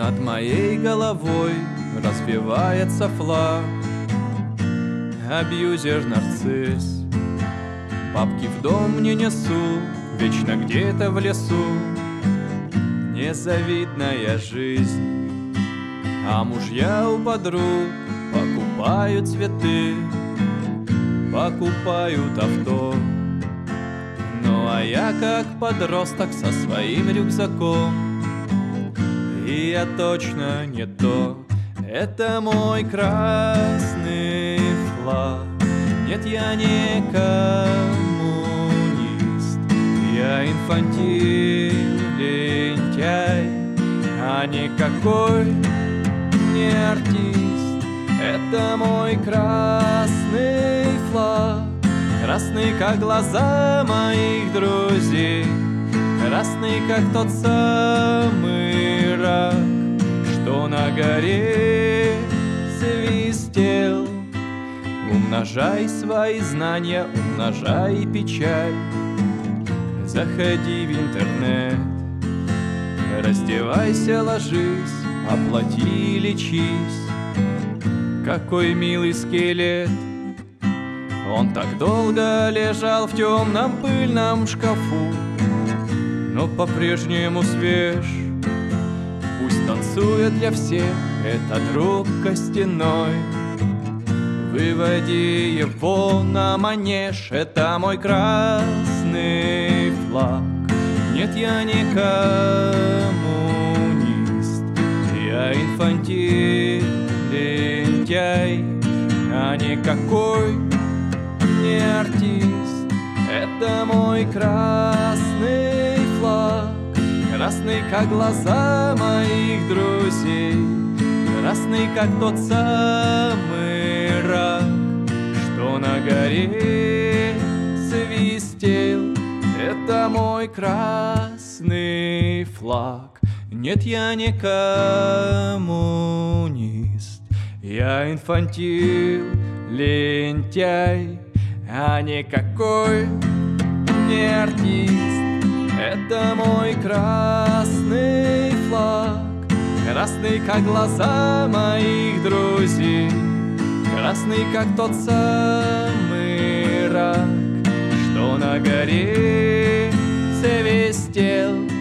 Над моей головой развивается флаг. Абьюзер-нарцисс, бабки в дом не несу, вечно где-то в лесу. Незавидная жизнь, а мужья у подруг покупают цветы, покупают авто. Ну а я как подросток со своим рюкзаком, и я точно не то. Это мой красный флаг. Нет, я не коммунист, я инфантиль, лентяй, а никакой не артист. Это мой красный флаг, красный, как глаза моих друзей, красный, как тот самый рак, что на горе свистел. Умножай свои знания, умножай печаль. Заходи в интернет, раздевайся, ложись, оплати, лечись. Какой милый скелет, он так долго лежал в темном пыльном шкафу, но по-прежнему свеж. Пусть танцует для всех этот друг костяной. Выводи его на манеж, это мой красный флаг. Нет, я не коммунист, я инфантиль, лентяй, а никакой не артист. Это мой красный флаг, красный, как глаза моих друзей, красный, как тот самый рак, что на горе свистел. Это мой красный флаг. Нет, я не коммунист, я инфантиль, лентяй, а никакой не артист. Это мой красный флаг, красный, как глаза моих друзей, красный, как тот самый рак, что на горе свистел.